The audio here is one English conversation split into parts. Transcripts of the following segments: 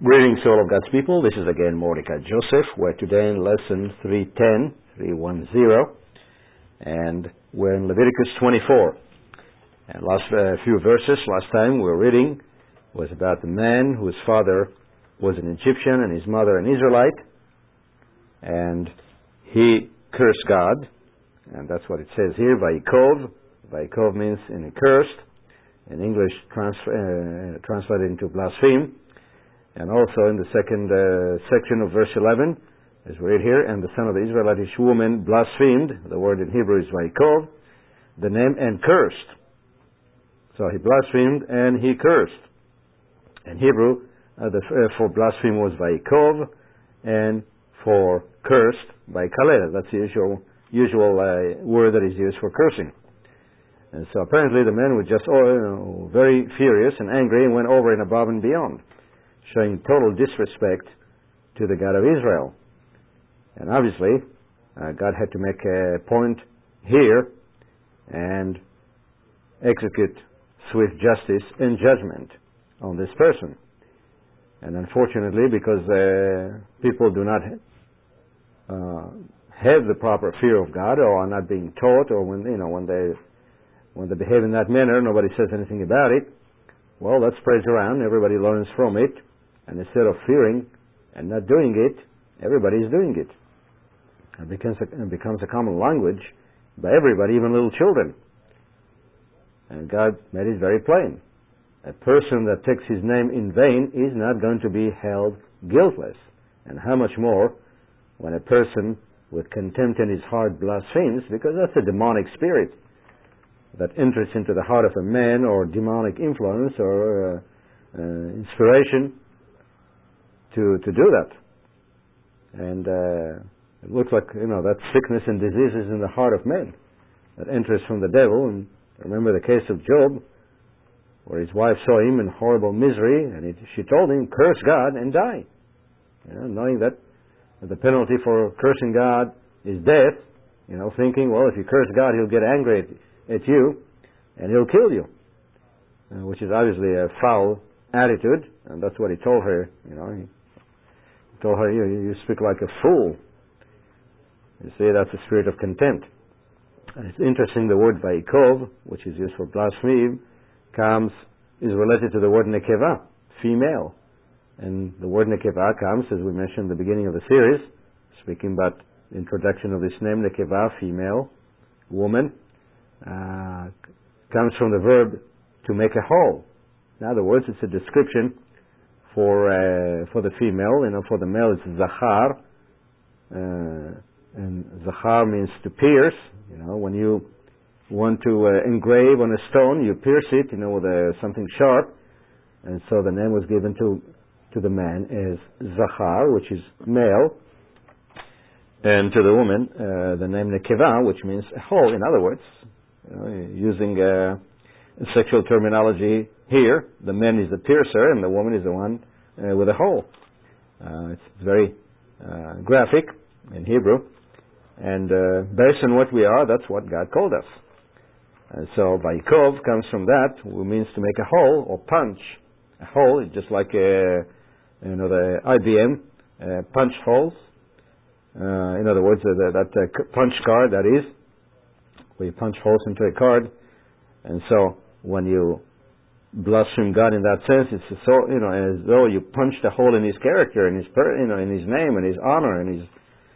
Greetings to all of God's people. This is again Mordecai Joseph. We're today in lesson 310, and we're in Leviticus 24. And last few verses, last time we were reading, was about the man whose father was an Egyptian and his mother an Israelite, and he cursed God, and that's what it says here, Vayikov. Vayikov means in cursed, in English translated into blaspheme. And also in the second section of verse 11, as we read here, and the son of the Israelitish woman blasphemed, the word in Hebrew is Vayikov, the name, and cursed. So he blasphemed and he cursed. In Hebrew, for blaspheme was Vayikov, and for cursed, Vayikalel. That's the usual word that is used for cursing. And so apparently the man was just very furious and angry and went over and above and beyond, showing total disrespect to the God of Israel. And obviously, God had to make a point here and execute swift justice and judgment on this person. And unfortunately, because people do not have the proper fear of God, or are not being taught, or when they behave in that manner, nobody says anything about it. Well, that spreads around. Everybody learns from it. And instead of fearing and not doing it, everybody is doing it. It becomes a common language by everybody, even little children. And God made it very plain. A person that takes His name in vain is not going to be held guiltless. And how much more when a person with contempt in his heart blasphemes, because that's a demonic spirit that enters into the heart of a man, or demonic influence, or inspiration to do that. And it looks like, that sickness and diseases in the heart of men that enters from the devil. And remember the case of Job, where his wife saw him in horrible misery, and she told him, curse God and die. Knowing that the penalty for cursing God is death, thinking, well, if you curse God, He'll get angry at you, and He'll kill you, which is obviously a foul attitude. And that's what he told her. He told her, you speak like a fool. You see, that's a spirit of contempt. And it's interesting, the word Vayikov, which is used for blaspheme, is related to the word Nekeva, female. And the word Nekeva comes, as we mentioned at the beginning of the series, speaking about the introduction of this name, Nekeva, female, woman, comes from the verb to make a whole. In other words, it's a description for the female. For the male it's Zachar, and Zachar means to pierce. When you want to engrave on a stone, you pierce it, with something sharp. And so the name was given to the man as Zachar, which is male, and to the woman the name Nekeva, which means a hole. In other words, using sexual terminology here, the man is the piercer and the woman is the one with a hole. It's very graphic in Hebrew, and based on what we are, that's what God called us. And so Vayikov comes from that, which means to make a hole or punch. A hole is just like the IBM punch holes. In other words, that punch card, that is, where you punch holes into a card. And so when you blaspheme God in that sense, it's as though you punched a hole in His character, in His in His name, and His honor, and His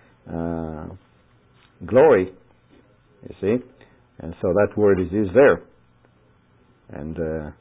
glory. You see, and so that word is used there. And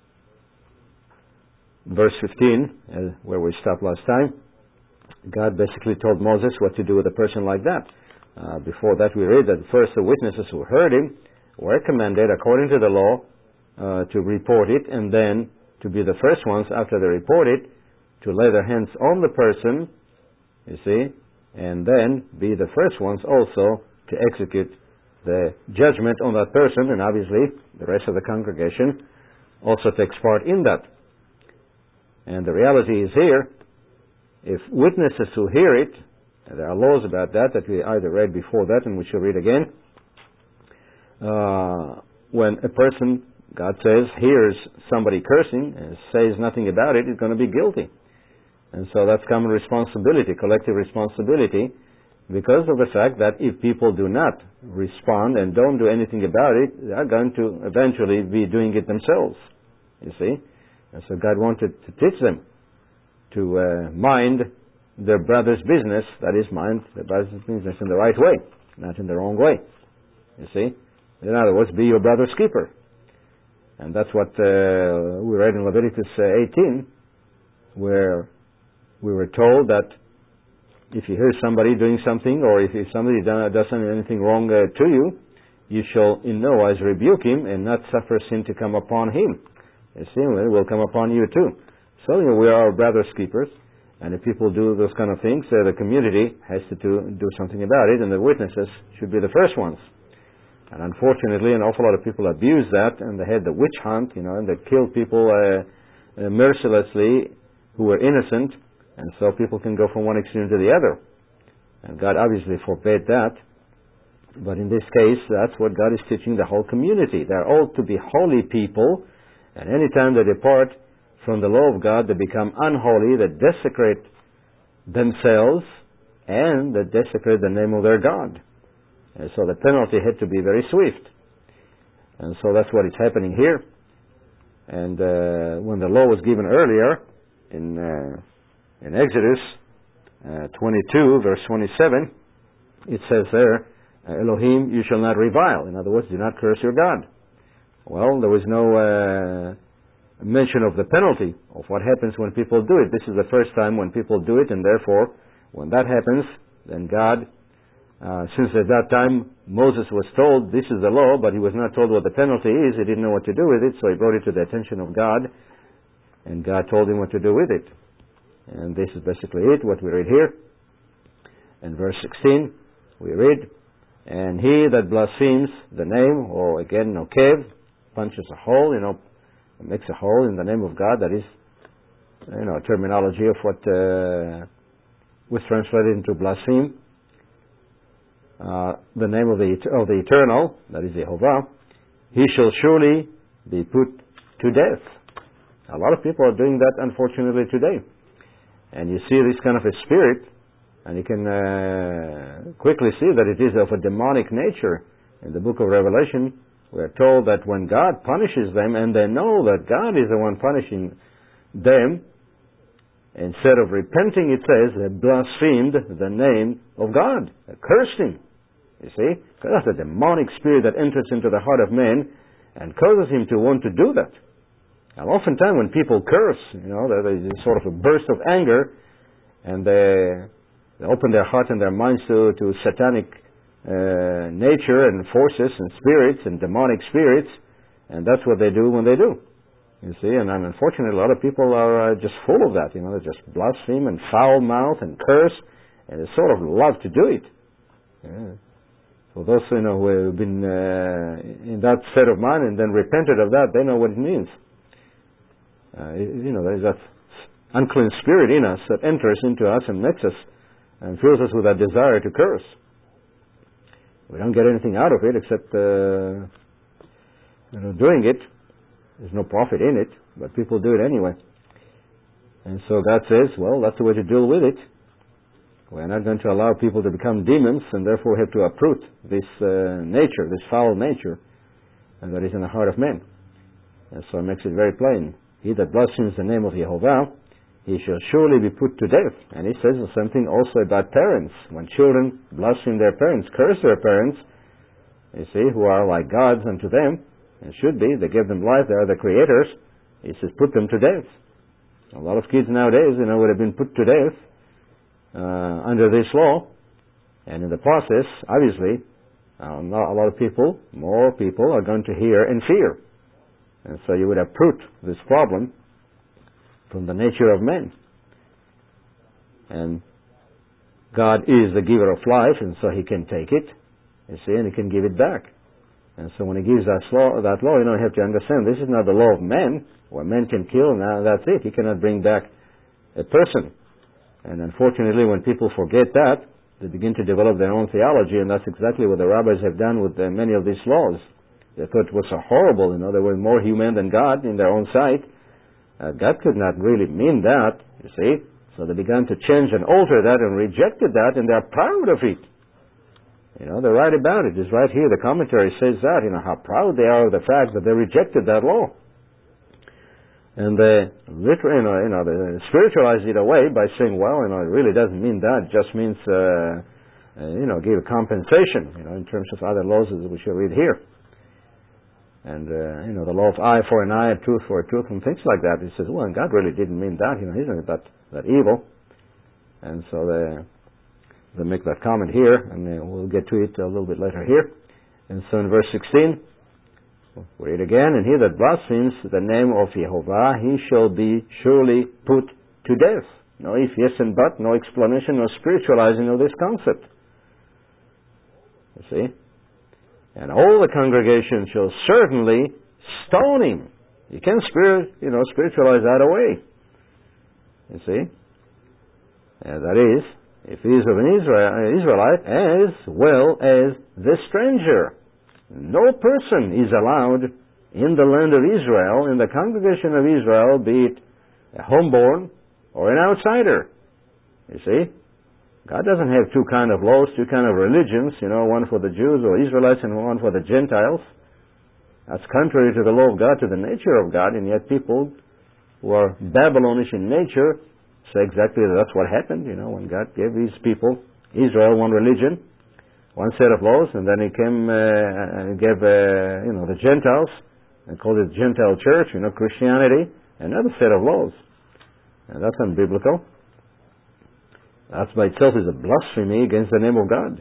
verse 15, where we stopped last time, God basically told Moses what to do with a person like that. Before that, we read that first the witnesses who heard him were commanded, according to the law, to report it, and then to be the first ones, after they report it, to lay their hands on the person, you see, and then be the first ones also to execute the judgment on that person, and obviously the rest of the congregation also takes part in that. And the reality is here, if witnesses who hear it, and there are laws about that we either read before that and we shall read again, when a person, God says, hears somebody cursing and says nothing about it, is going to be guilty. And so that's common responsibility, collective responsibility, because of the fact that if people do not respond and don't do anything about it, they are going to eventually be doing it themselves, you see. And so God wanted to teach them to mind their brother's business, that is, mind their brother's business in the right way, not in the wrong way, you see. In other words, be your brother's keeper. And that's what we read in Leviticus 18, where we were told that if you hear somebody doing something, or if somebody does anything wrong to you, you shall in no wise rebuke him and not suffer sin to come upon him. You see, it will come upon you too. So we are our brother's keepers, and if people do those kind of things, the community has to do something about it, and the witnesses should be the first ones. And unfortunately, an awful lot of people abuse that, and they had the witch hunt, and they killed people mercilessly who were innocent, and so people can go from one extreme to the other. And God obviously forbade that. But in this case, that's what God is teaching the whole community. They are all to be holy people, and any time they depart from the law of God, they become unholy, they desecrate themselves, and they desecrate the name of their God. And so the penalty had to be very swift. And so that's what is happening here. And when the law was given earlier, in Exodus 22, verse 27, it says there, Elohim, you shall not revile. In other words, do not curse your God. Well, there was no mention of the penalty of what happens when people do it. This is the first time when people do it, and therefore, when that happens, then God, since at that time Moses was told this is the law, but he was not told what the penalty is, he didn't know what to do with it, so he brought it to the attention of God, and God told him what to do with it. And this is basically it, what we read here. In verse 16, we read, and he that blasphemes the name, or again, nokev, punches a hole, makes a hole in the name of God, that is, terminology of what was translated into blaspheme. The name of the Eternal, that is Jehovah, he shall surely be put to death. A lot of people are doing that, unfortunately, today. And you see this kind of a spirit, and you can quickly see that it is of a demonic nature. In the book of Revelation, we are told that when God punishes them, and they know that God is the one punishing them, instead of repenting, it says, they blasphemed the name of God. They cursed him. You see? Because that's a demonic spirit that enters into the heart of man and causes him to want to do that. Now, oftentimes when people curse, there's sort of a burst of anger, and they open their heart and their minds to satanic nature and forces and spirits and demonic spirits, and that's what they do when they do. You see, and unfortunately a lot of people are just full of that, they just blaspheme and foul mouth and curse, and they sort of love to do it. Yeah. For those who have been in that state of mind and then repented of that, they know what it means. There is that unclean spirit in us that enters into us and makes us and fills us with that desire to curse. We don't get anything out of it except doing it. There's no profit in it, but people do it anyway. And so God says, well, that's the way to deal with it. We're not going to allow people to become demons, and therefore have to uproot this nature, this foul nature, and that is in the heart of men. And so it makes it very plain. He that blasphemes the name of Jehovah, he shall surely be put to death. And he says the same thing also about parents. When children blaspheme their parents, curse their parents, you see, who are like gods unto them, and should be, they give them life, they are the creators, he says, put them to death. A lot of kids nowadays, would have been put to death under this law, and in the process, obviously, not a lot of people, more people are going to hear and fear. And so you would uproot this problem from the nature of men. And God is the giver of life, and so he can take it, you see, and he can give it back. And so when he gives that law, you have to understand, this is not the law of men, where men can kill, now that's it. He cannot bring back a person. And unfortunately, when people forget that, they begin to develop their own theology, and that's exactly what the rabbis have done with many of these laws. They thought it was so horrible, they were more human than God in their own sight. God could not really mean that, you see. So they began to change and alter that and rejected that, and they're proud of it. You know, they write about it. It's right here. The commentary says that, you know, how proud they are of the fact that they rejected that law. And they literally, they spiritualize it away by saying, well, you know, it really doesn't mean that. It just means, give a compensation, you know, in terms of other laws that we shall read here. And, the law of eye for an eye, a tooth for a tooth, and things like that. He says, well, God really didn't mean that, you know, he's not that evil. And so they make that comment here, and we'll get to it a little bit later here. And so in verse 16, we'll read again, and he that blasphemes the name of Jehovah, he shall be surely put to death. No if, yes, and but, no explanation, no spiritualizing of this concept. You see? And all the congregation shall certainly stone him. You can't spiritualize that away. You see? And that is, if he is of an Israelite, as well as the stranger. No person is allowed in the land of Israel, in the congregation of Israel, be it a homeborn or an outsider. You see? God doesn't have two kind of laws, two kind of religions, you know, one for the Jews or Israelites and one for the Gentiles. That's contrary to the law of God, to the nature of God, and yet people who are Babylonish in nature say exactly that's what happened, you know, when God gave these people, Israel, one religion, one set of laws, and then He came and gave, the Gentiles, and called it Gentile church, you know, Christianity, another set of laws. And that's unbiblical. That by itself is a blasphemy against the name of God.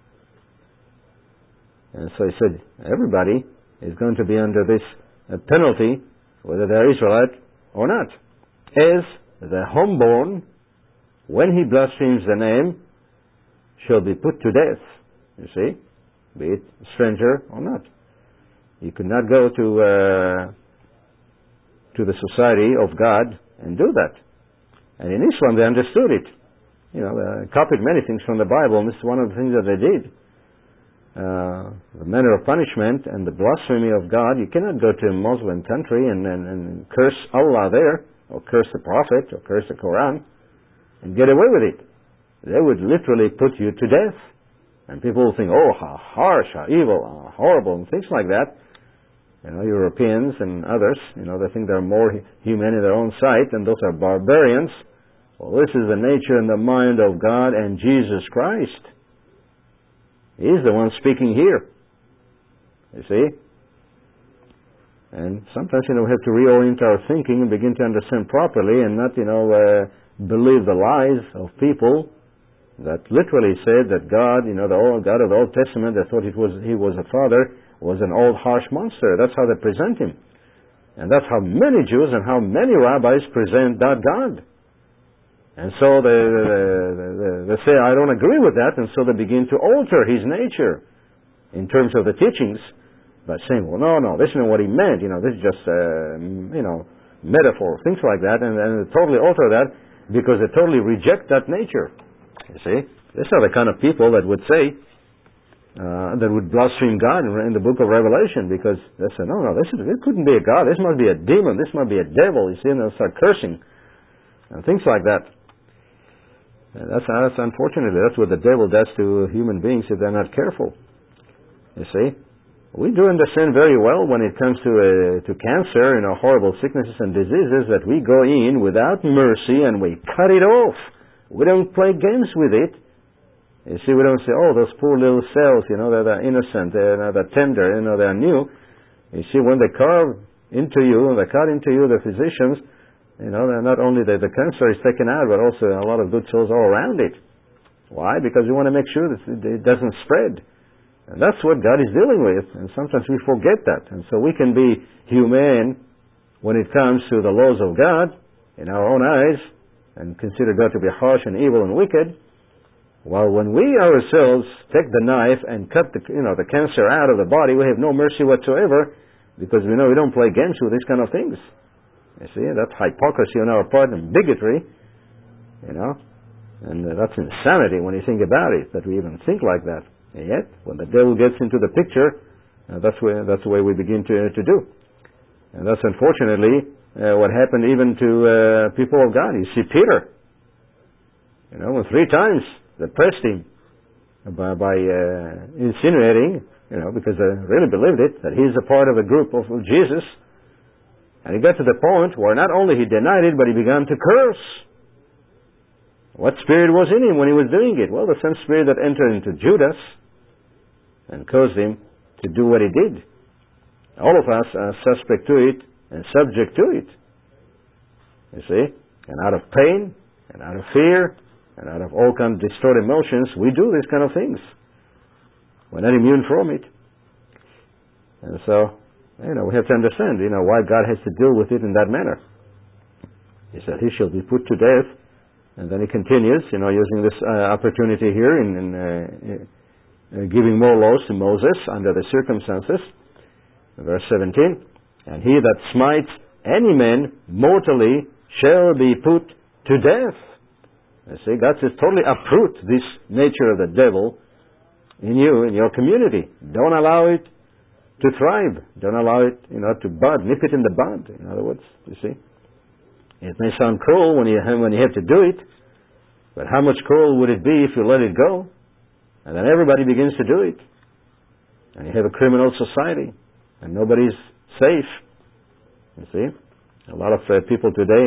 And so He said, everybody is going to be under this penalty, whether they're Israelite or not. As the homeborn, when he blasphemes the name, shall be put to death. You see? Be it stranger or not. You could not go to the society of God and do that. And in Islam they understood it. You know, they copied many things from the Bible, and this is one of the things that they did. The manner of punishment and the blasphemy of God, you cannot go to a Muslim country and curse Allah there, or curse the Prophet, or curse the Quran, and get away with it. They would literally put you to death. And people will think, oh, how harsh, how evil, how horrible, and things like that. You know, Europeans and others, you know, they think they're more human in their own sight, and those are barbarians. Well, this is the nature and the mind of God and Jesus Christ. He's the one speaking here. You see? And sometimes, we have to reorient our thinking and begin to understand properly and not, believe the lies of people that literally said that God, the God of the Old Testament, they thought He was a father, was an old harsh monster. That's how they present Him. And that's how many Jews and how many rabbis present that God. And so they say, I don't agree with that, and so they begin to alter His nature in terms of the teachings by saying, well, no, this isn't what He meant, this is just, metaphor, things like that, and they totally alter that because they totally reject that nature. You see? These are the kind of people that would say, that would blaspheme God in the book of Revelation, because they say, no, this couldn't be a God, this must be a demon, this must be a devil, you see, and they'll start cursing, and things like that. And that's unfortunately, that's what the devil does to human beings if they're not careful. You see? We do understand very well when it comes to cancer, horrible sicknesses and diseases, that we go in without mercy and we cut it off. We don't play games with it. You see, we don't say, oh, those poor little cells, they're innocent, they're tender, they're new. You see, when they carve into you, they cut into you, the physicians, not only the cancer is taken out, but also a lot of good cells all around it. Why? Because we want to make sure that it doesn't spread. And that's what God is dealing with, and sometimes we forget that. And so we can be humane when it comes to the laws of God in our own eyes, and consider God to be harsh and evil and wicked, while when we ourselves take the knife and cut the cancer out of the body, we have no mercy whatsoever, because we know we don't play games with these kind of things. You see, that's hypocrisy on our part and bigotry, and that's insanity when you think about it, that we even think like that. And yet, when the devil gets into the picture, that's the way we begin to do. And that's unfortunately what happened even to people of God. You see, Peter, When 3 times they pressed him by insinuating, because they really believed it, that he's a part of a group of Jesus. And he got to the point where not only he denied it, but he began to curse. What spirit was in him when he was doing it? Well, the same spirit that entered into Judas and caused him to do what he did. All of us are suspect to it and subject to it. You see? And out of pain, and out of fear, and out of all kinds of distorted emotions, we do these kind of things. We're not immune from it. And so, we have to understand, why God has to deal with it in that manner. He said, he shall be put to death. And then he continues, using this opportunity here in giving more laws to Moses under the circumstances. Verse 17, and he that smites any man mortally shall be put to death. You see, God says totally uproot this nature of the devil in you, in your community. Don't allow it to thrive. Don't allow it, to bud. Nip it in the bud, in other words, you see. It may sound cruel when you have to do it, but how much cruel would it be if you let it go? And then everybody begins to do it. And you have a criminal society, and nobody's safe. You see? A lot of people today,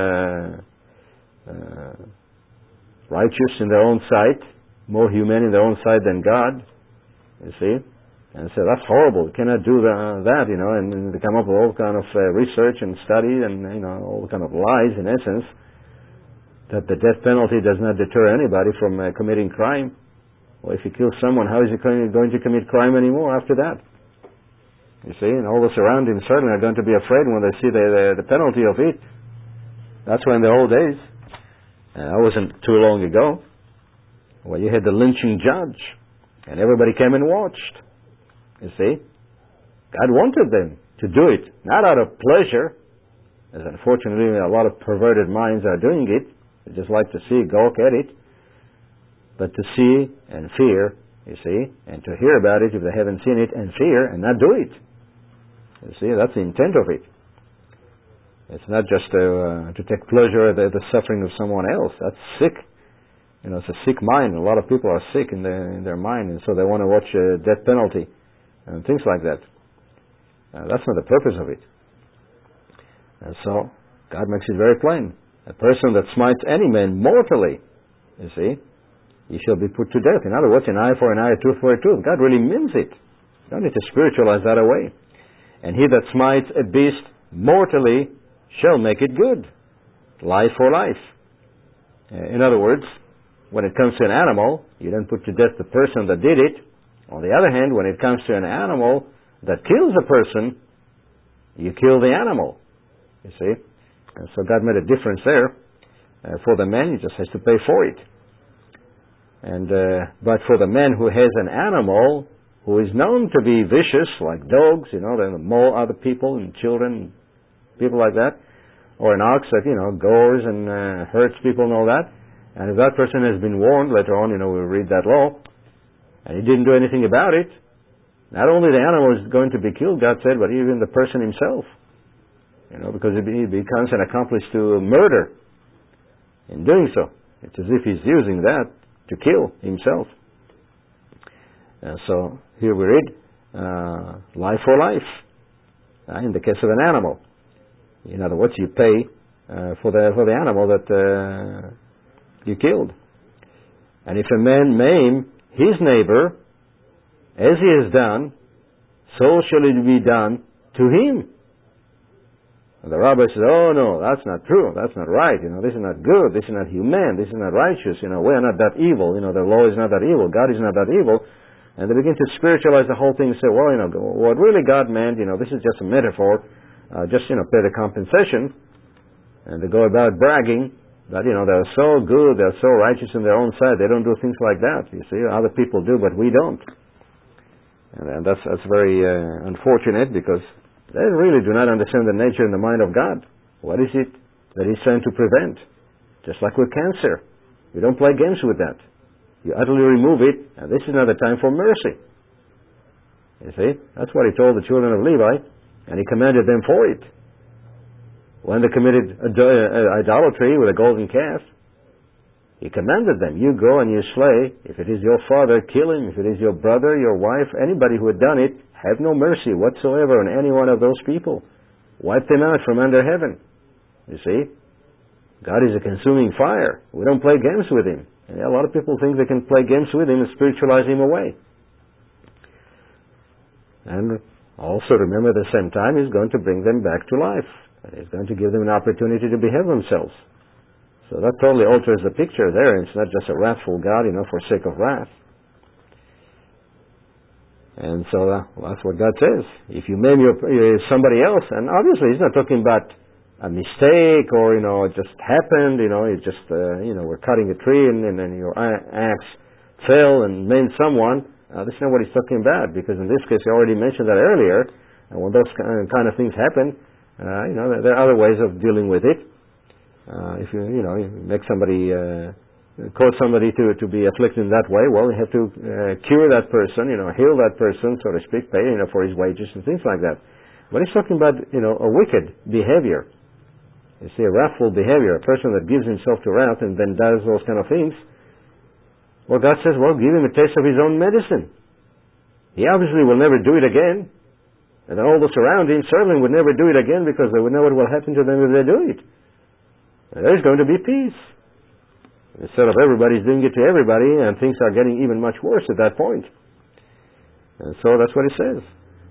righteous in their own sight, more humane in their own sight than God. You see? And say, that's horrible. You cannot do that, and they come up with all kind of research and study and, all kind of lies, in essence, that the death penalty does not deter anybody from committing crime. Well, if you kill someone, how is he going to commit crime anymore after that? You see, and all the surroundings certainly are going to be afraid when they see the penalty of it. That's why in the old days, that wasn't too long ago, where you had the lynching judge, and everybody came and watched. You see, God wanted them to do it, not out of pleasure, as unfortunately a lot of perverted minds are doing it. They just like to see, gawk at it, but to see and fear, you see, and to hear about it if they haven't seen it, and fear and not do it. You see, that's the intent of it. It's not just to take pleasure at the suffering of someone else. That's sick. It's a sick mind. A lot of people are sick in their mind, and so they want to watch a death penalty and things like that. That's not the purpose of it. And so, God makes it very plain. A person that smites any man mortally, you see, he shall be put to death. In other words, an eye for an eye, a tooth for a tooth. God really means it. You don't need to spiritualize that away. And he that smites a beast mortally shall make it good. Life for life. In other words, when it comes to an animal, you don't put to death the person that did it. On the other hand, when it comes to an animal that kills a person, you kill the animal. You see? And so God made a difference there. For the man, he just has to pay for it. And but for the man who has an animal who is known to be vicious, like dogs, they maul other people and children, people like that, or an ox that, gores and hurts people and all that, and if that person has been warned later on, we'll read that law, and he didn't do anything about it, not only the animal is going to be killed, God said, but even the person himself, because he becomes an accomplice to murder in doing so. It's as if he's using that to kill himself. So here we read, life for life, in the case of an animal. In other words, you pay for the animal that you killed. And if a man maim his neighbor, as he has done, so shall it be done to him. And the rabbi says, oh no, that's not true, that's not right, this is not good, this is not humane, this is not righteous, we are not that evil, the law is not that evil, God is not that evil. And they begin to spiritualize the whole thing and say, well, what really God meant, this is just a metaphor, pay the compensation. And they go about bragging that, they're so good, they're so righteous in their own sight, they don't do things like that, you see. Other people do, but we don't. And that's very unfortunate, because they really do not understand the nature and the mind of God. What is it that He's trying to prevent? Just like with cancer. We don't play games with that. You utterly remove it, and this is not the time for mercy. You see? That's what He told the children of Levi, and He commanded them for it. When they committed idolatry with a golden calf, He He commanded them, you go and you slay. If it is your father, kill him. If it is your brother, your wife, anybody who had done it, have no mercy whatsoever on any one of those people. Wipe them out from under heaven. You see? God is a consuming fire. We don't play games with Him. And a lot of people think they can play games with Him and spiritualize Him away. And also remember at the same time He's going to bring them back to life. And He's going to give them an opportunity to behave themselves. So that totally alters the picture there. It's not just a wrathful God, for sake of wrath. And so that's what God says. If you maim somebody else, and obviously He's not talking about a mistake or, it just happened, it just, we're cutting a tree and then your axe fell and maimed someone. That's not what He's talking about, because in this case, I already mentioned that earlier. And when those kind of things happen, there are other ways of dealing with it. If you make somebody, cause somebody to be afflicted in that way, well, you have to cure that person, heal that person, so to speak, pay, for his wages and things like that. But He's talking about, a wicked behavior. You see, a wrathful behavior, a person that gives himself to wrath and then does those kind of things. Well, God says, well, give him a taste of His own medicine. He obviously will never do it again. And then all those around him certainly would never do it again, because they would know what will happen to them if they do it. And there's going to be peace. Instead of everybody's doing it to everybody, and things are getting even much worse at that point. And so that's what He says.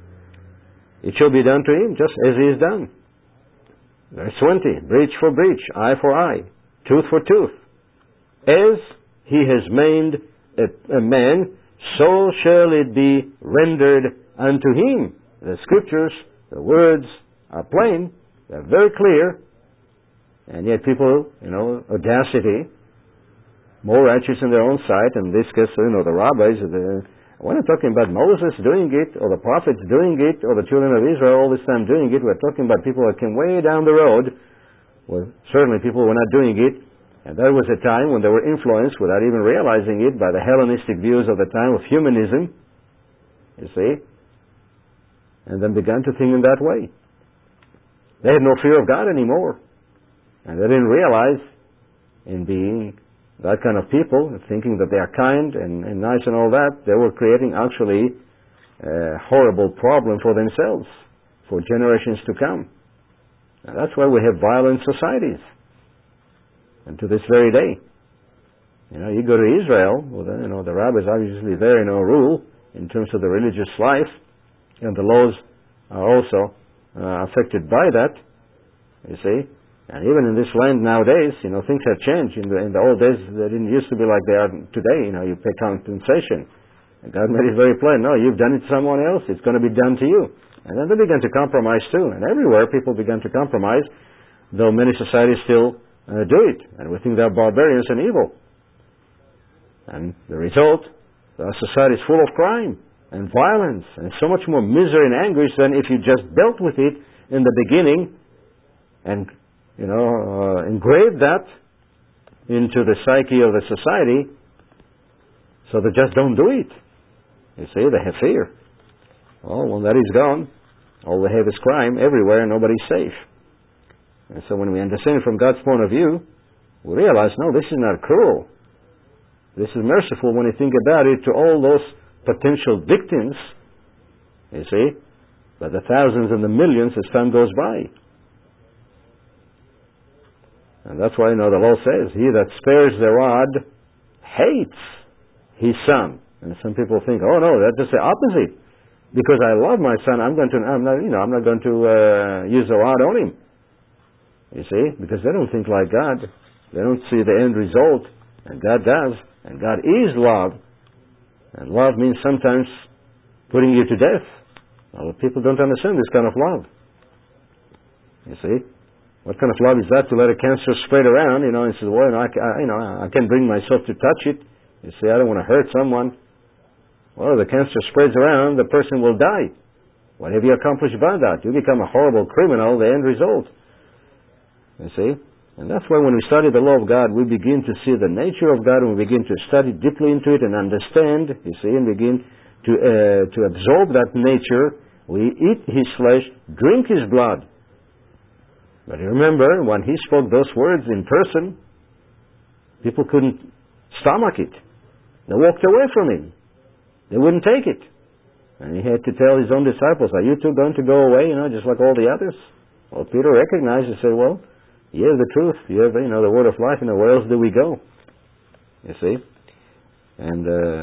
It shall be done to him just as he is done. Verse 20, breach for breach, eye for eye, tooth for tooth. As he has maimed a man, so shall it be rendered unto him. The scriptures, the words are plain, they're very clear, and yet people, audacity, more righteous in their own sight, and this case, the rabbis, we're not talking about Moses doing it, or the prophets doing it, or the children of Israel all this time doing it. We're talking about people that came way down the road. Well, certainly people were not doing it. And there was a time when they were influenced, without even realizing it, by the Hellenistic views of the time of humanism, you see, and then began to think in that way. They had no fear of God anymore. And they didn't realize, in being that kind of people, thinking that they are kind and nice and all that, they were creating actually a horrible problem for themselves, for generations to come. And that's why we have violent societies. And to this very day. You go to Israel, well, the rabbis obviously there, rule in terms of the religious life, and the laws are also affected by that, you see. And even in this land nowadays, things have changed. In the old days, they didn't used to be like they are today. You pay compensation. And God made it very plain. No, you've done it to someone else. It's going to be done to you. And then they began to compromise too. And everywhere people began to compromise, though many societies still do it. And we think they're barbarians and evil. And the result, our society is full of crime and violence and so much more misery and anguish than if you just dealt with it in the beginning and engrave that into the psyche of the society, so they just don't do it. You see, they have fear. Well, when that is gone, all they have is crime everywhere and nobody's safe. And so when we understand it from God's point of view, we realize, no, this is not cruel. This is merciful when you think about it to all those potential victims, you see, by the thousands and the millions as time goes by. And that's why, the law says, he that spares the rod hates his son. And some people think, oh no, that's just the opposite. Because I love my son, I'm not going to use the rod on him. You see, because they don't think like God. They don't see the end result, and God does. And God is love. And love means sometimes putting you to death. Well, people don't understand this kind of love. You see? What kind of love is that, to let a cancer spread around, and say, well, I can't bring myself to touch it. You see, I don't want to hurt someone. Well, the cancer spreads around, the person will die. What have you accomplished by that? You become a horrible criminal, the end result. You see? And that's why when we study the law of God, we begin to see the nature of God, and we begin to study deeply into it and understand, you see, and begin to absorb that nature. We eat His flesh, drink His blood. But remember, when He spoke those words in person, People couldn't stomach it. They walked away from him. They wouldn't take it. And he had to tell his own disciples, are you two going to go away, just like all the others? Well, Peter recognized and said, well, you have the truth. You have, the word of life. Where else do we go? You see? And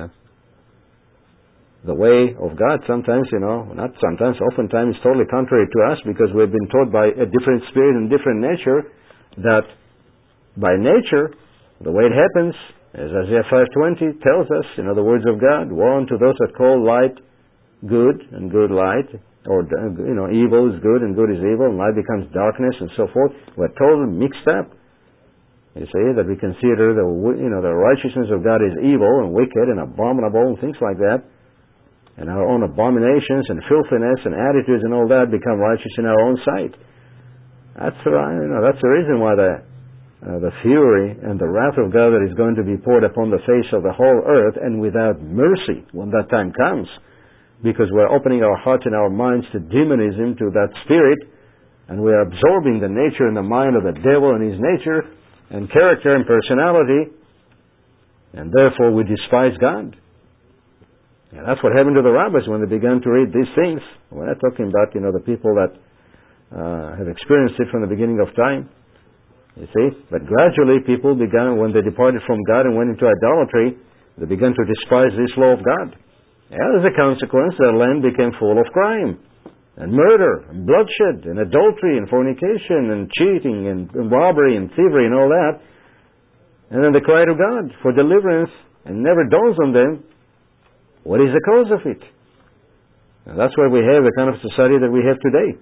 the way of God sometimes, not sometimes, oftentimes is totally contrary to us, because we've been taught by a different spirit and different nature that by nature, the way it happens, as Isaiah 5:20 tells us, the words of God, woe unto those that call light good and good light, or evil is good and good is evil, and light becomes darkness and so forth. We're totally mixed up. You see, that we consider the righteousness of God is evil and wicked and abominable and things like that, and our own abominations and filthiness and attitudes and all that become righteous in our own sight. That's the reason why the fury and the wrath of God that is going to be poured upon the face of the whole earth, and without mercy when that time comes, because we're opening our hearts and our minds to demonism, to that spirit, and we're absorbing the nature and the mind of the devil and his nature and character and personality, and therefore we despise God. And that's what happened to the rabbis when they began to read these things. We're not talking about, the people that have experienced it from the beginning of time. You see? But gradually people began, when they departed from God and went into idolatry, they began to despise this law of God. And as a consequence, their land became full of crime, and murder, and bloodshed, and adultery, and fornication, and cheating, and robbery, and thievery, and all that. And then they cry to God for deliverance, and never dawns on them, what is the cause of it? And that's why we have the kind of society that we have today.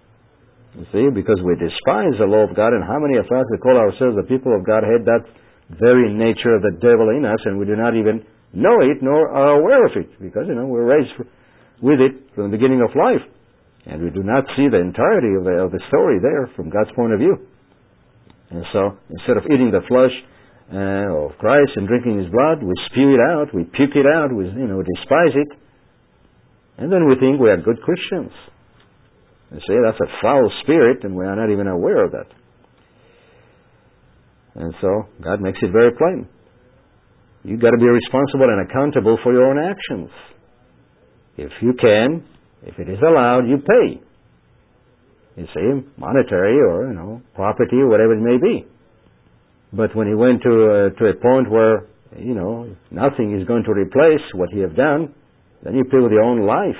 You see, because we despise the law of God, and how many of us that call ourselves the people of God had that very nature of the devil in us, and we do not even know it, nor are aware of it, because, we're raised with it from the beginning of life, and we do not see the entirety of the story there from God's point of view. And so, instead of eating the flesh of Christ and drinking His blood, we spew it out, we puke it out, we despise it, and then we think we are good Christians. You see, that's a foul spirit, and we are not even aware of that. And so, God makes it very plain. You've got to be responsible and accountable for your own actions. If you can, if it is allowed, you pay. You see, monetary or, property or whatever it may be. But when he went to a point where, nothing is going to replace what you have done, then you pay with your own life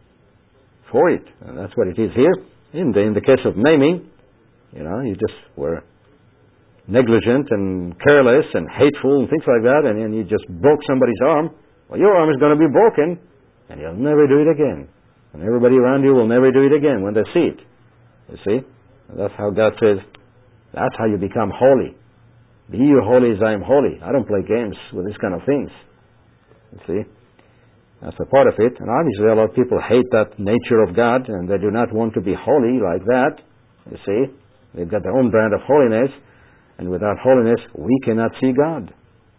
for it. And that's what it is here. In the case of maiming, you just were negligent and careless and hateful and things like that, and you just broke somebody's arm. Well, your arm is going to be broken, and you'll never do it again. And everybody around you will never do it again when they see it. You see? And that's how God says, that's how you become holy. Be you holy as I am holy. I don't play games with these kind of things. You see? That's a part of it. And obviously a lot of people hate that nature of God, and they do not want to be holy like that. You see? They've got their own brand of holiness. And without holiness, we cannot see God.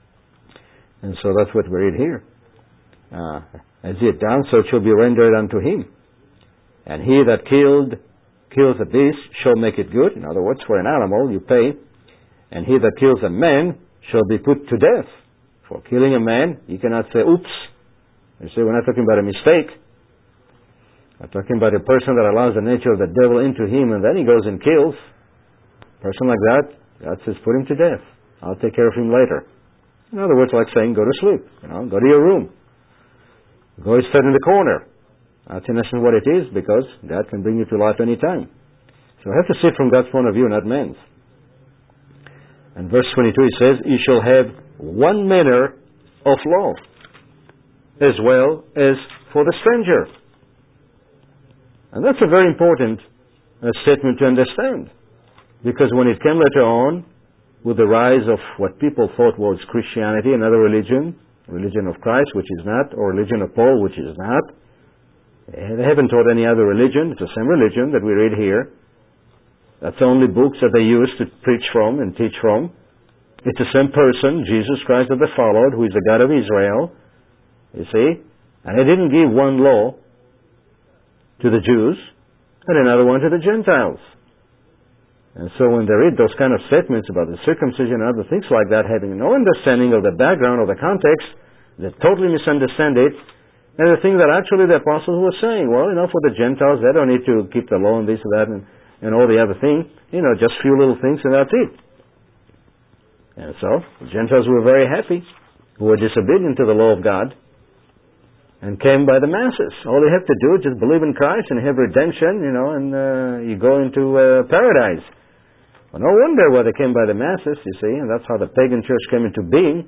And so that's what we read here. As he had done, so it shall be rendered unto him. And he that kills a beast shall make it good. In other words, for an animal, you pay. And he that kills a man shall be put to death. For killing a man, you cannot say, oops. You see, we're not talking about a mistake. We're talking about a person that allows the nature of the devil into him, and then he goes and kills. A person like that, God says, put him to death. I'll take care of him later. In other words, like saying, go to sleep. Go to your room. Go and sit in the corner. That's in essence what it is, because God can bring you to life any time. So I have to see it from God's point of view, not man's. And verse 22, it says, you shall have one manner of law, as well as for the stranger. And that's a very important statement to understand. Because when it came later on, with the rise of what people thought was Christianity, another religion of Christ, which is not, or religion of Paul, which is not, they haven't taught any other religion. It's the same religion that we read here. That's the only books that they use to preach from and teach from. It's the same person, Jesus Christ, that they followed, who is the God of Israel. You see? And they didn't give one law to the Jews and another one to the Gentiles. And so when they read those kind of statements about the circumcision and other things like that, having no understanding of the background or the context, they totally misunderstand it, and they think that actually the apostles were saying, well, for the Gentiles, they don't need to keep the law and this and that and all the other things, just few little things and that's it. And so, the Gentiles were very happy, who were disobedient to the law of God, and came by the masses. All you have to do is just believe in Christ and have redemption, and you go into paradise. Well, no wonder why they came by the masses, you see, and that's how the pagan church came into being.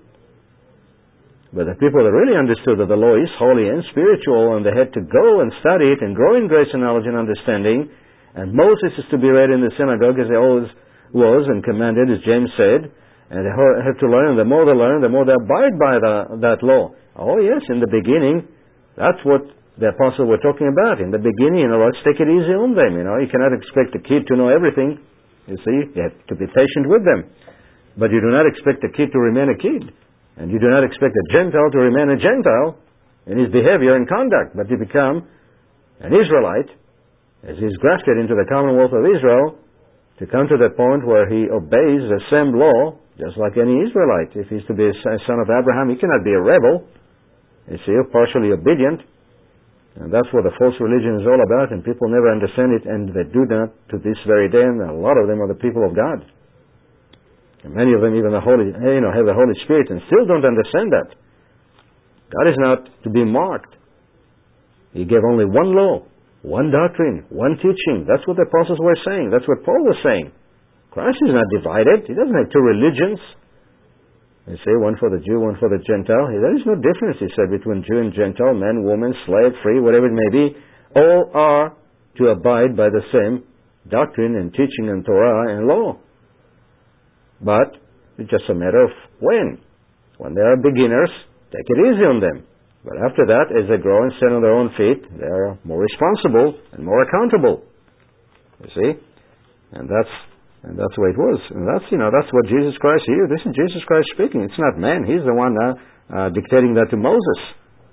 But the people that really understood that the law is holy and spiritual, and they had to go and study it and grow in grace and knowledge and understanding, and Moses is to be read in the synagogue as he always was and commanded, as James said, and they have to learn, and the more they learn, the more they abide by that law. Oh yes, in the beginning, that's what the apostles were talking about. In the beginning, let's take it easy on them. You cannot expect a kid to know everything. You see, you have to be patient with them. But you do not expect a kid to remain a kid. And you do not expect a Gentile to remain a Gentile in his behavior and conduct, but to become an Israelite, as he is grafted into the commonwealth of Israel, to come to the point where he obeys the same law, just like any Israelite. If he's to be a son of Abraham, he cannot be a rebel. You see, partially obedient. And that's what the false religion is all about, and people never understand it, and they do not to this very day, and a lot of them are the people of God. And many of them even have the Holy Spirit and still don't understand that. God is not to be mocked. He gave only one law, one doctrine, one teaching. That's what the apostles were saying. That's what Paul was saying. Christ is not divided. He doesn't have two religions. You say, one for the Jew, one for the Gentile. There is no difference, he said, between Jew and Gentile, man, woman, slave, free, whatever it may be. All are to abide by the same doctrine and teaching and Torah and law. But it's just a matter of when. When they are beginners, take it easy on them. But after that, as they grow and stand on their own feet, they are more responsible and more accountable. You see? And that's the way it was. And that's what Jesus Christ here. This is Jesus Christ speaking. It's not man. He's the one dictating that to Moses.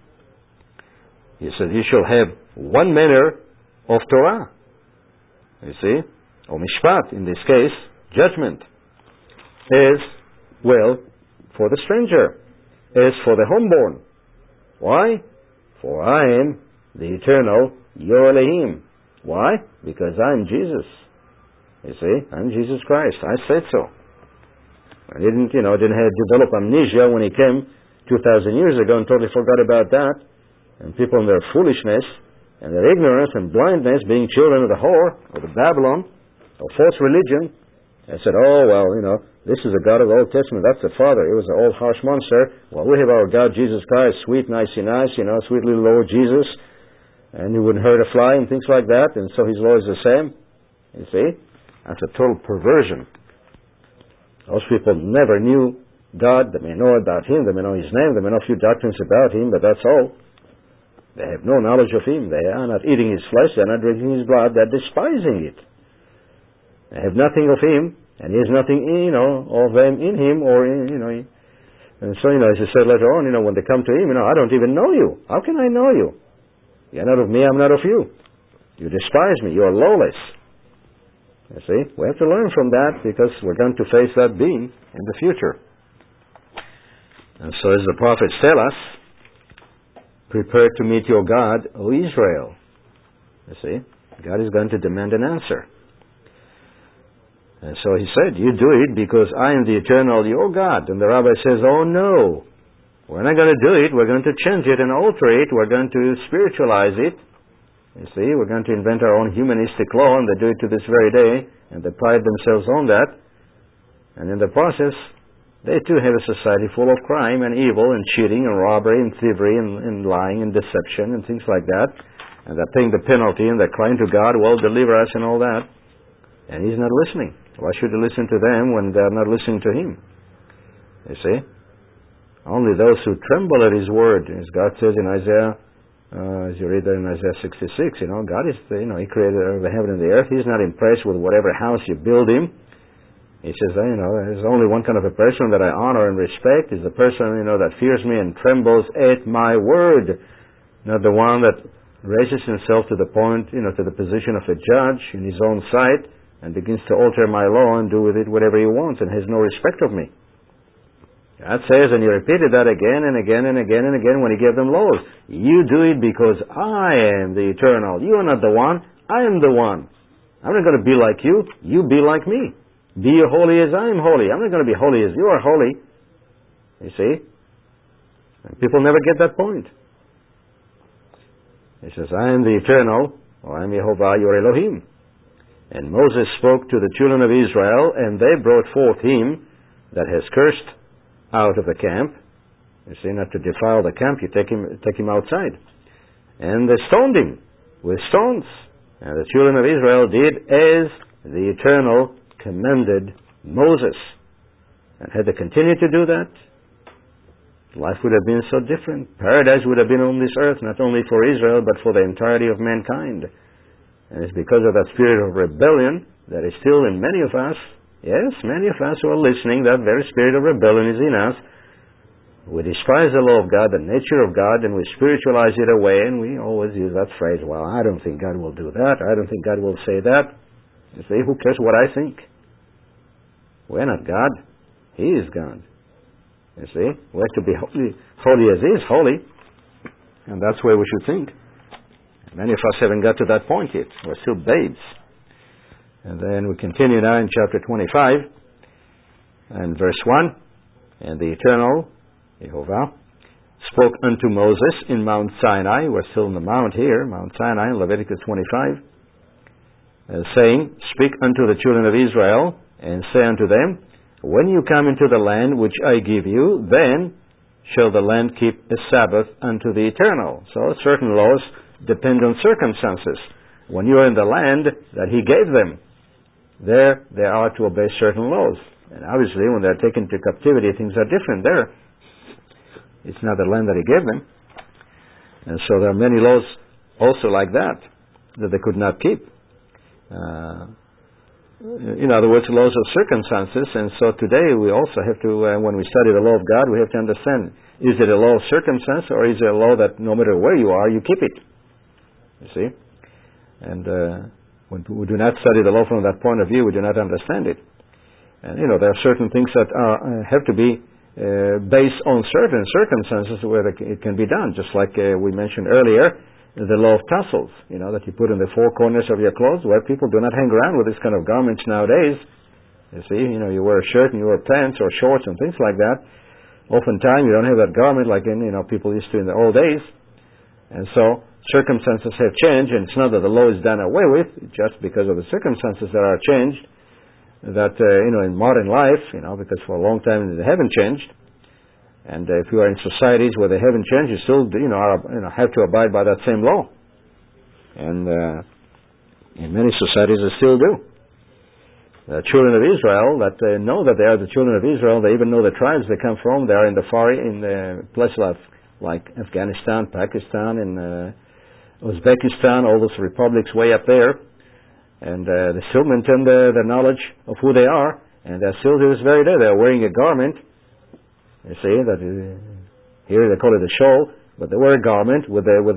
He said, you shall have one manner of Torah. You see? Or mishpat, in this case, judgment. As well for the stranger, as for the homeborn. Why? For I am the eternal, your Elohim. Why? Because I am Jesus. You see, I'm Jesus Christ. I said so. I didn't develop amnesia when he came 2,000 years ago and totally forgot about that. And people in their foolishness and their ignorance and blindness, being children of the whore, or the Babylon, or false religion, and said, this is the God of the Old Testament. That's the Father. He was an old harsh monster. Well, we have our God, Jesus Christ, sweet, nicey nice, sweet little Lord Jesus. And he wouldn't hurt a fly and things like that. And so his law is the same. You see? That's a total perversion. Those people never knew God. They may know about Him. They may know His name. They may know a few doctrines about Him, but that's all. They have no knowledge of Him. They are not eating His flesh. They are not drinking His blood. They are despising it. They have nothing of Him, and He has nothing, of them in Him, or And so, as you said later on, when they come to Him, I don't even know you. How can I know you? You're not of me, I'm not of you. You despise me. You are lawless. You see? We have to learn from that, because we're going to face that being in the future. And so, as the prophets tell us, prepare to meet your God, O Israel. You see? God is going to demand an answer. And so he said, you do it because I am the eternal, your God. And the rabbi says, oh no, we're not going to do it. We're going to change it and alter it. We're going to spiritualize it. You see, we're going to invent our own humanistic law, and they do it to this very day, and they pride themselves on that. And in the process, they too have a society full of crime and evil and cheating and robbery and thievery and lying and deception and things like that. And they're paying the penalty, and they're crying to God, well, deliver us and all that. And He's not listening. Why should you listen to them when they're not listening to Him? You see? Only those who tremble at His word, as God says in Isaiah, as you read there in Isaiah 66, God is, He created the heaven and the earth. He's not impressed with whatever house you build Him. He says, there's only one kind of a person that I honor and respect, is the person, that fears me and trembles at my word. Not the one that raises himself to the point, to the position of a judge in his own sight, and begins to alter my law and do with it whatever he wants and has no respect of me. God says, and he repeated that again and again and again and again when he gave them laws. You do it because I am the eternal. You are not the one. I am the one. I'm not going to be like you. You be like me. Be ye holy as I am holy. I'm not going to be holy as you are holy. You see? And people never get that point. He says, I am the eternal, or I am Yehovah your Elohim. And Moses spoke to the children of Israel, and they brought forth him that has cursed out of the camp. You see, not to defile the camp, you take him outside. And they stoned him with stones. And the children of Israel did as the Eternal commanded Moses. And had they continued to do that, life would have been so different. Paradise would have been on this earth, not only for Israel, but for the entirety of mankind. And it's because of that spirit of rebellion that is still in many of us. Yes, many of us who are listening, that very spirit of rebellion is in us. We despise the law of God, the nature of God, and we spiritualize it away, and we always use that phrase, well, I don't think God will do that. I don't think God will say that. You see, who cares what I think? We're not God. He is God. You see, we're to be holy as He is holy, and that's where we should think. Many of us haven't got to that point yet. We're still babes. And then we continue now in chapter 25 and verse 1. And the Eternal, Yehovah, spoke unto Moses in Mount Sinai. We're still in the mount here, Mount Sinai, in Leviticus 25. Saying, Speak unto the children of Israel, and say unto them, When you come into the land which I give you, then shall the land keep a Sabbath unto the Eternal. So certain laws depend on circumstances. When you are in the land that He gave them, there they are to obey certain laws. And obviously, when they're taken to captivity, things are different there. It's not the land that He gave them. And so there are many laws also like that they could not keep. In other words, laws of circumstances. And so today we also have to, when we study the law of God, we have to understand, is it a law of circumstance, or is it a law that no matter where you are, you keep it? You see? And when we do not study the law from that point of view, we do not understand it. And, there are certain things that have to be based on certain circumstances where it can be done. Just like we mentioned earlier, the law of tassels, that you put in the four corners of your clothes, where people do not hang around with this kind of garments nowadays. You see, you wear a shirt and you wear pants or shorts and things like that. Oftentimes you don't have that garment like people used to in the old days. And so circumstances have changed, and it's not that the law is done away with, just because of the circumstances that are changed, that, in modern life, because for a long time they haven't changed. And if you are in societies where they haven't changed, you still, have to abide by that same law. And in many societies they still do. The children of Israel, that know that they are the children of Israel, they even know the tribes they come from. They are in the places like Afghanistan, Pakistan, and Uzbekistan, all those republics way up there, and they still maintain the knowledge of who they are, and they're still to this very day. They're wearing a garment. You see that here they call it a shawl, but they wear a garment with the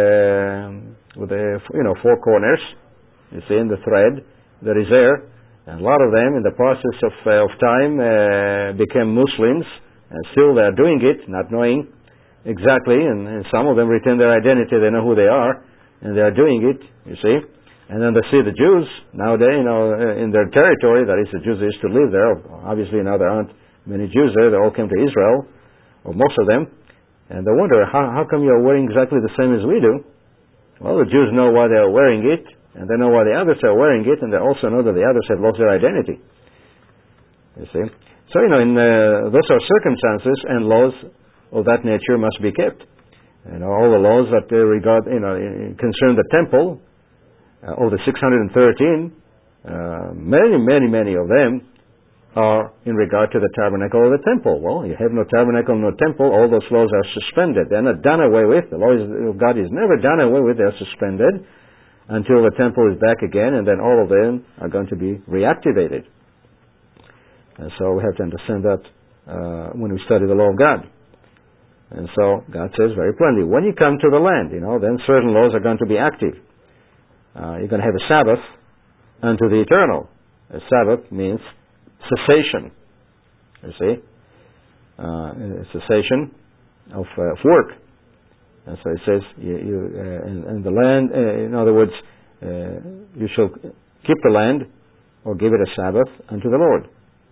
four corners. You see, in the thread that is there, and a lot of them, in the process of time, became Muslims, and still they're doing it, not knowing exactly, and some of them retain their identity. They know who they are, and they are doing it, you see. And then they see the Jews nowadays, in their territory, that is, the Jews used to live there. Obviously now there aren't many Jews there. They all came to Israel, or most of them. And they wonder, how come you're wearing exactly the same as we do? Well, the Jews know why they're wearing it, and they know why the others are wearing it, and they also know that the others have lost their identity. You see. So, those are circumstances, and laws of that nature must be kept. All the laws that regard, concern the temple, of the 613, many of them are in regard to the tabernacle or the temple. Well, you have no tabernacle, no temple, all those laws are suspended. They're not done away with. The law of God is never done away with. They're suspended until the temple is back again, and then all of them are going to be reactivated. And so we have to understand that when we study the law of God. And so God says very plainly, when you come to the land, then certain laws are going to be active. You're going to have a Sabbath unto the Eternal. A Sabbath means cessation. You see? Cessation of work. And so it says, in the land, in other words, you shall keep the land or give it a Sabbath unto the Lord.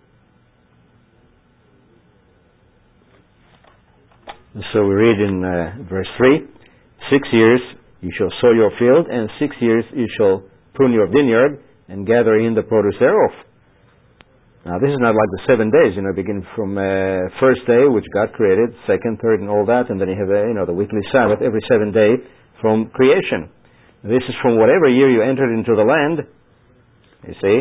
So we read in verse 3, 6 years you shall sow your field, and 6 years you shall prune your vineyard, and gather in the produce thereof. Now this is not like the 7 days, begin from first day, which God created, second, third, and all that, and then you have the weekly Sabbath every 7 day from creation. This is from whatever year you entered into the land. You see,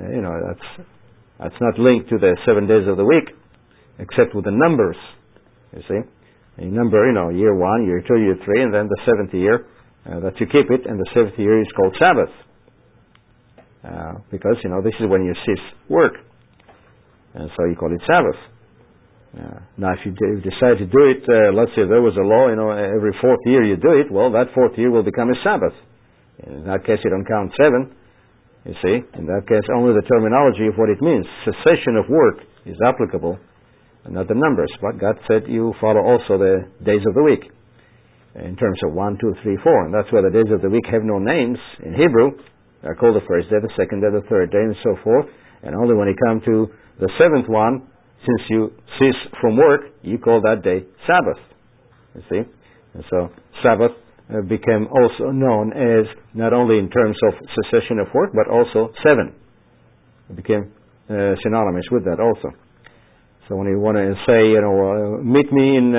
that's not linked to the 7 days of the week, except with the numbers. You see, you number, year 1, year 2, year 3, and then the 7th year that you keep it, and the 7th year is called Sabbath, because this is when you cease work. And so you call it Sabbath. Now, if you decide to do it, let's say there was a law, every 4th year you do it, well, that 4th year will become a Sabbath. In that case, you don't count 7, you see. In that case, only the terminology of what it means. Cessation of work is applicable, and not the numbers. But God said you follow also the days of the week, in terms of 1, 2, 3, 4. And that's why the days of the week have no names in Hebrew. They're called the first day, the second day, the third day, and so forth. And only when you come to the 7th one, since you cease from work, you call that day Sabbath. You see? And so Sabbath became also known as, not only in terms of cessation of work, but also 7. It became synonymous with that also. So when you want to say, meet me in,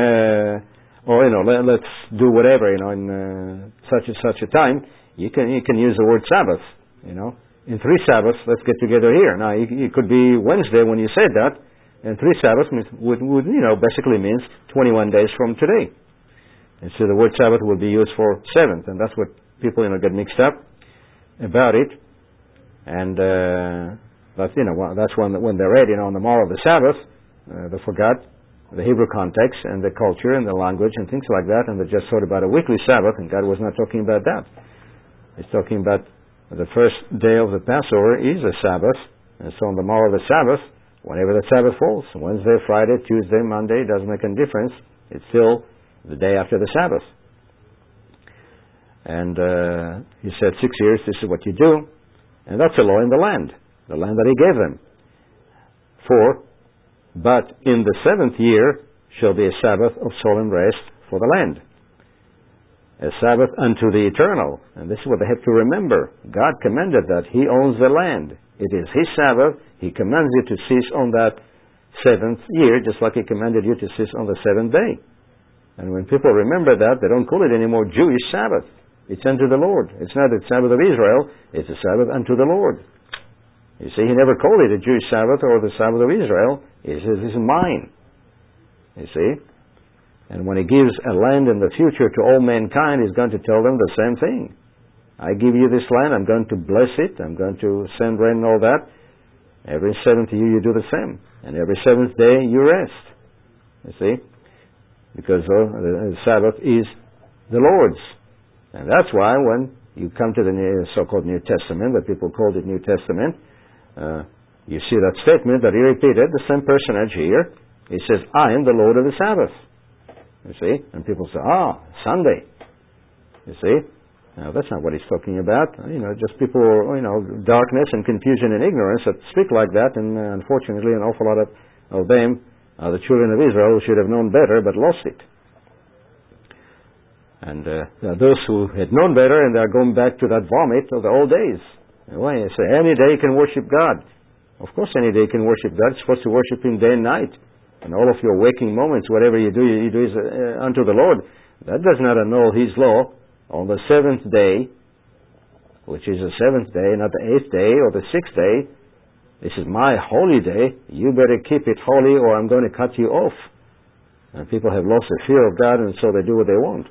let's do whatever, in such and such a time, you can use the word Sabbath, In 3 Sabbaths, let's get together here. Now, it could be Wednesday when you said that, and 3 Sabbaths would basically means 21 days from today. And so the word Sabbath will be used for 7th, and that's what people, get mixed up about it. And that's when they read, on the morrow of the Sabbath, they forgot the Hebrew context and the culture and the language and things like that, and they just thought about a weekly Sabbath, and God was not talking about that. He's talking about the first day of the Passover is a Sabbath, and so on the morrow of the Sabbath, whenever the Sabbath falls, Wednesday, Friday, Tuesday, Monday, it doesn't make any difference. It's still the day after the Sabbath. And he said 6 years, this is what you do, and that's a law in the land that he gave them. But in the 7th year shall be a Sabbath of solemn rest for the land. A Sabbath unto the eternal. And this is what they have to remember. God commanded that. He owns the land. It is His Sabbath. He commands you to cease on that 7th year, just like He commanded you to cease on the 7th day. And when people remember that, they don't call it anymore Jewish Sabbath. It's unto the Lord. It's not the Sabbath of Israel. It's a Sabbath unto the Lord. You see, He never called it a Jewish Sabbath or the Sabbath of Israel. He says, this is mine. You see? And when He gives a land in the future to all mankind, He's going to tell them the same thing. I give you this land, I'm going to bless it, I'm going to send rain and all that. Every 7th year you do the same. And every 7th day you rest. You see? Because the Sabbath is the Lord's. And that's why when you come to the so-called New Testament, that people called it New Testament, you see that statement that He repeated, the same personage here. He says, I am the Lord of the Sabbath. You see? And people say, Sunday. You see? Now, that's not what He's talking about. Just people, darkness and confusion and ignorance that speak like that, and unfortunately an awful lot of them are the children of Israel who should have known better but lost it. And there are those who had known better, and they are going back to that vomit of the old days. Why? I say, any day you can worship God. Of course any day you can worship God. You're supposed to worship Him day and night. And all of your waking moments, whatever you do is unto the Lord. That does not annul His law. On the 7th day, which is the 7th day, not the 8th day or the 6th day, this is my holy day. You better keep it holy or I'm going to cut you off. And people have lost the fear of God, and so they do what they want.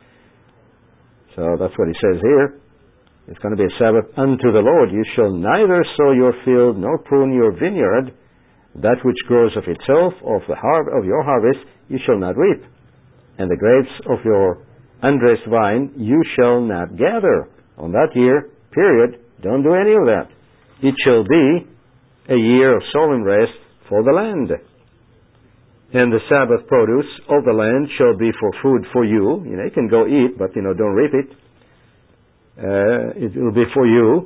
So that's what He says here. It's going to be a Sabbath unto the Lord. You shall neither sow your field nor prune your vineyard. That which grows of itself, of your harvest, you shall not reap. And the grapes of your undressed vine you shall not gather. On that year, period, don't do any of that. It shall be a year of solemn rest for the land. And the Sabbath produce of the land shall be for food for you. You can go eat, but don't reap it. It will be for you,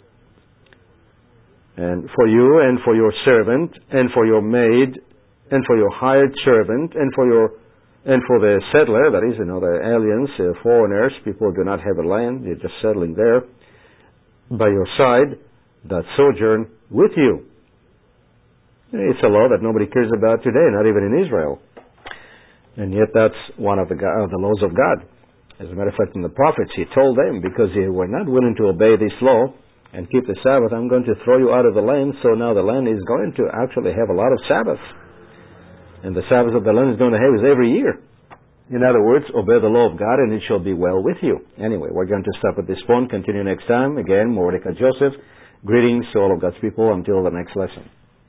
and for your servant, and for your maid, and for your hired servant, and for the settler, that is, the aliens, foreigners, people who do not have a land, they're just settling there, by your side, that sojourn with you. It's a law that nobody cares about today, not even in Israel. And yet that's one of the laws of God. As a matter of fact, in the prophets, he told them, because they were not willing to obey this law and keep the Sabbath, I'm going to throw you out of the land, so now the land is going to actually have a lot of Sabbaths. And the Sabbath of the land is going to have is every year. In other words, obey the law of God and it shall be well with you. Anyway, we're going to stop at this point, continue next time. Again, Mordecai Joseph. Greetings to all of God's people until the next lesson.